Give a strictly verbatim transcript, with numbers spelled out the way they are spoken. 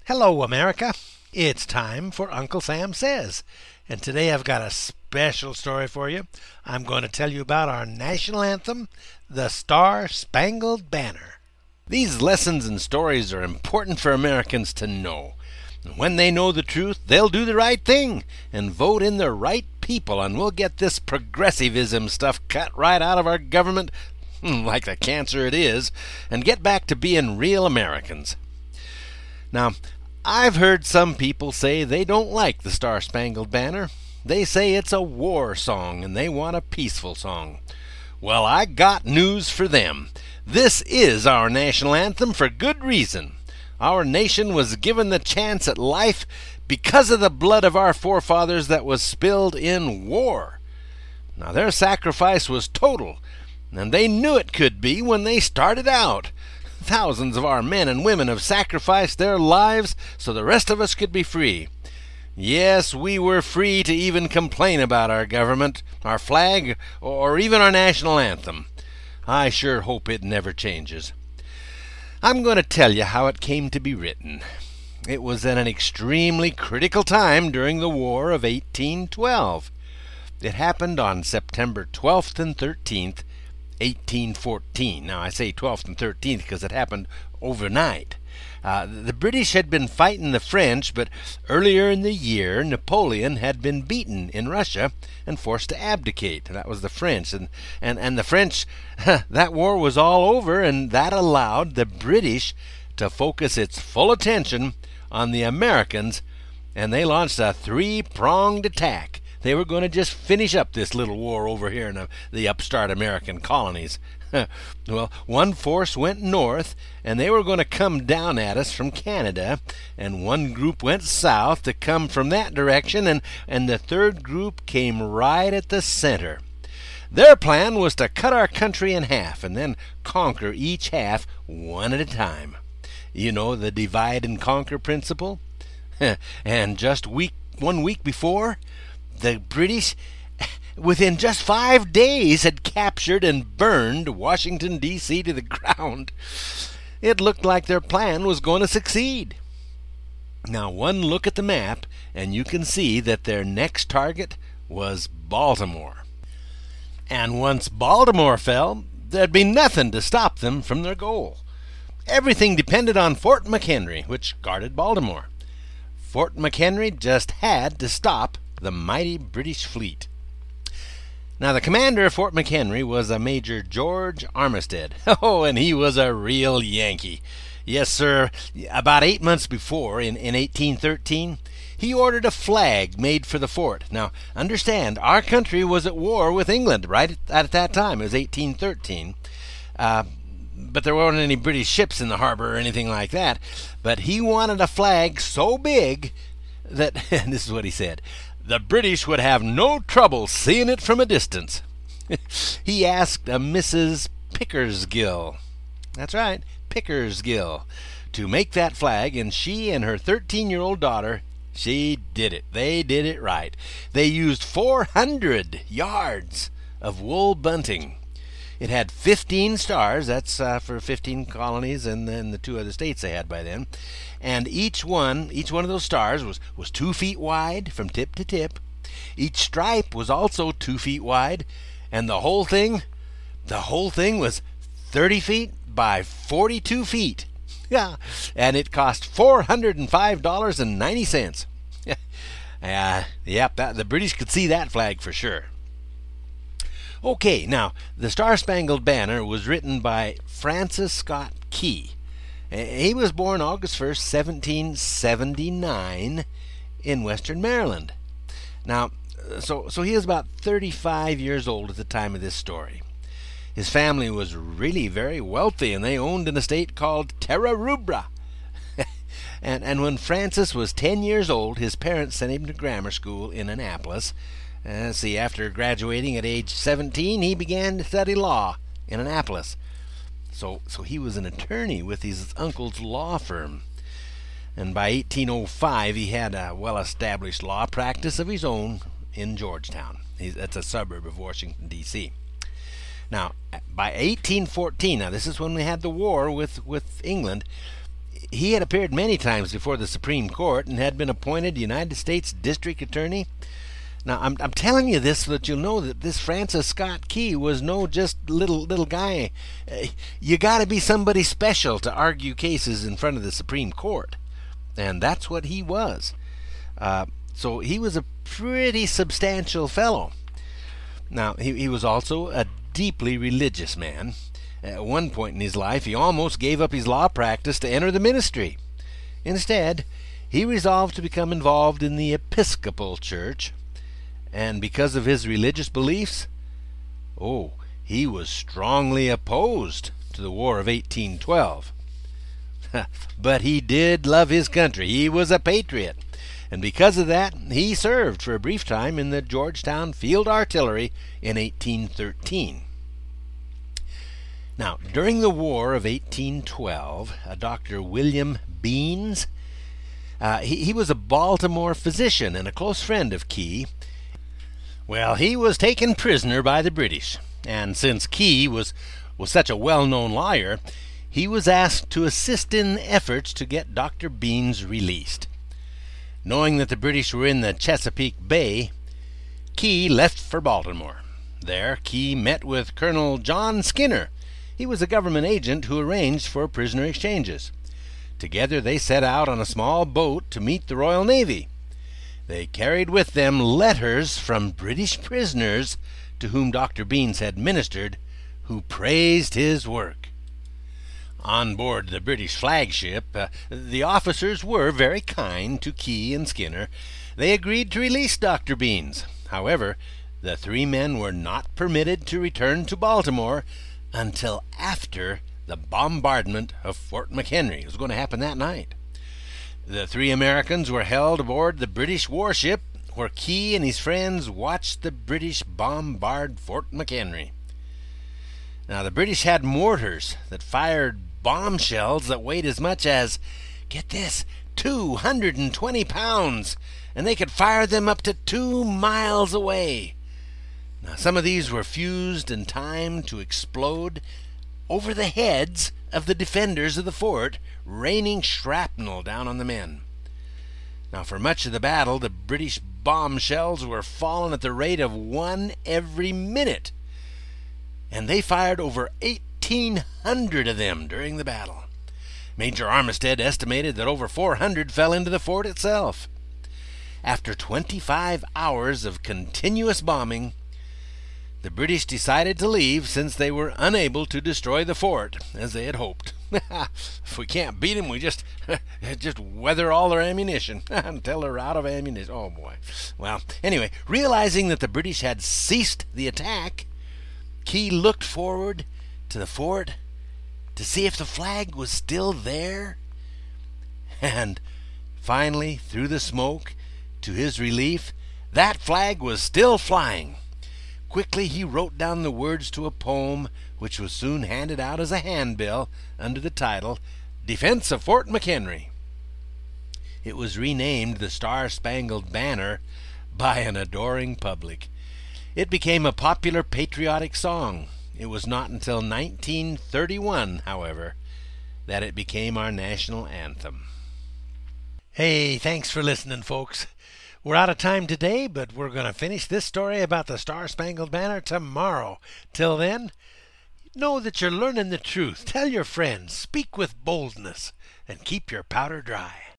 Hello, America. It's time for Uncle Sam Says. And today I've got a special story for you. I'm going to tell you about our national anthem, the Star Spangled Banner. These lessons and stories are important for Americans to know. When they know the truth, they'll do the right thing and vote in the right people, and we'll get this progressivism stuff cut right out of our government, like the cancer it is, and get back to being real Americans. Now, I've heard some people say they don't like the Star Spangled Banner. They say it's a war song and they want a peaceful song. Well, I got news for them. This is our national anthem for good reason. Our nation was given the chance at life because of the blood of our forefathers that was spilled in war. Now, their sacrifice was total, and they knew it could be when they started out. Thousands of our men and women have sacrificed their lives so the rest of us could be free. Yes, we were free to even complain about our government, our flag, or even our national anthem. I sure hope it never changes. I'm going to tell you how it came to be written. It was at an extremely critical time during the War of eighteen twelve. It happened on September twelfth and thirteenth, eighteen fourteen. Now, I say twelfth and thirteenth because it happened overnight. Uh, the British had been fighting the French, but earlier in the year, Napoleon had been beaten in Russia and forced to abdicate. That was the French. And, and, and the French, that war was all over, and that allowed the British to focus its full attention on the Americans, and they launched a three-pronged attack. They were going to just finish up this little war over here in the upstart American colonies. Well, one force went north, and they were going to come down at us from Canada, and one group went south to come from that direction, and, and the third group came right at the center. Their plan was to cut our country in half and then conquer each half one at a time. You know, the divide and conquer principle? And just week one week before, the British, within just five days, had captured and burned Washington, D C to the ground. It looked like their plan was going to succeed. Now, one look at the map, and you can see that their next target was Baltimore. And once Baltimore fell, there'd be nothing to stop them from their goal. Everything depended on Fort McHenry, which guarded Baltimore. Fort McHenry just had to stop the mighty British fleet. Now, the commander of Fort McHenry was a Major George Armistead. Oh, and he was a real Yankee. Yes, sir. About eight months before, in, in eighteen thirteen, he ordered a flag made for the fort. Now, understand, our country was at war with England right at, at that time. It was eighteen thirteen. Uh, but there weren't any British ships in the harbor or anything like that. But he wanted a flag so big that, and this is what he said, the British would have no trouble seeing it from a distance. He asked a Missus Pickersgill, that's right, Pickersgill, to make that flag, and she and her thirteen-year-old daughter, she did it. They did it right. They used four hundred yards of wool bunting. It had fifteen stars, that's uh, for fifteen colonies and then the two other states they had by then. And each one, each one of those stars was, was two feet wide from tip to tip. Each stripe was also two feet wide, and the whole thing, the whole thing was thirty feet by forty-two feet. Yeah, and it cost four hundred five dollars and ninety cents. uh, yep, that, the British could see that flag for sure. Okay, now, the Star Spangled Banner was written by Francis Scott Key. He was born August first, seventeen seventy-nine, in Western Maryland. Now, so so he was about thirty-five years old at the time of this story. His family was really very wealthy, and they owned an estate called Terra Rubra. and and when Francis was ten years old, his parents sent him to grammar school in Annapolis. Uh, see, after graduating at age seventeen, he began to study law in Annapolis. So, so he was an attorney with his uncle's law firm. And by eighteen oh five, he had a well-established law practice of his own in Georgetown. He's, that's a suburb of Washington, D C Now, by eighteen fourteen, now this is when we had the war with, with England, he had appeared many times before the Supreme Court and had been appointed United States District Attorney. Now, I'm, I'm telling you this so that you'll know that this Francis Scott Key was no just little little guy. Uh, you got to be somebody special to argue cases in front of the Supreme Court, and that's what he was. Uh, so he was a pretty substantial fellow. Now, he, he was also a deeply religious man. At one point in his life, he almost gave up his law practice to enter the ministry. Instead, he resolved to become involved in the Episcopal Church. And because of his religious beliefs, oh, he was strongly opposed to the War of eighteen twelve. But he did love his country. He was a patriot. And because of that, he served for a brief time in the Georgetown Field Artillery in eighteen thirteen. Now, during the War of eighteen twelve, a Doctor William Beans, uh, he, he was a Baltimore physician and a close friend of Key. Well, he was taken prisoner by the British, and since Key was, was such a well-known lawyer, he was asked to assist in efforts to get Doctor Beans released. Knowing that the British were in the Chesapeake Bay, Key left for Baltimore. There, Key met with Colonel John Skinner. He was a government agent who arranged for prisoner exchanges. Together they set out on a small boat to meet the Royal Navy. They carried with them letters from British prisoners to whom Doctor Beans had ministered, who praised his work. On board the British flagship, uh, the officers were very kind to Key and Skinner. They agreed to release Doctor Beans. However, the three men were not permitted to return to Baltimore until after the bombardment of Fort McHenry. It was going to happen that night. The three Americans were held aboard the British warship, where Key and his friends watched the British bombard Fort McHenry. Now, the British had mortars that fired bomb shells that weighed as much as, get this, two hundred twenty pounds, and they could fire them up to two miles away. Now, some of these were fused and timed to explode over the heads of the defenders of the fort, raining shrapnel down on the men. Now, for much of the battle, the British bomb shells were falling at the rate of one every minute, and they fired over eighteen hundred of them during the battle. Major Armistead estimated that over four hundred fell into the fort itself. After twenty-five hours of continuous bombing, the British decided to leave since they were unable to destroy the fort as they had hoped. If we can't beat them, we just just weather all their ammunition until they're out of ammunition. Oh, boy. Well, anyway, realizing that the British had ceased the attack, Key looked forward to the fort to see if the flag was still there. And finally, through the smoke, to his relief, that flag was still flying. Quickly he wrote down the words to a poem which was soon handed out as a handbill under the title Defense of Fort McHenry. It was renamed the Star-Spangled Banner by an adoring public. It became a popular patriotic song. It was not until nineteen thirty-one, however, that it became our national anthem. Hey, thanks for listening, folks. We're out of time today, but we're going to finish this story about the Star-Spangled Banner tomorrow. Till then, know that you're learning the truth. Tell your friends, speak with boldness, and keep your powder dry.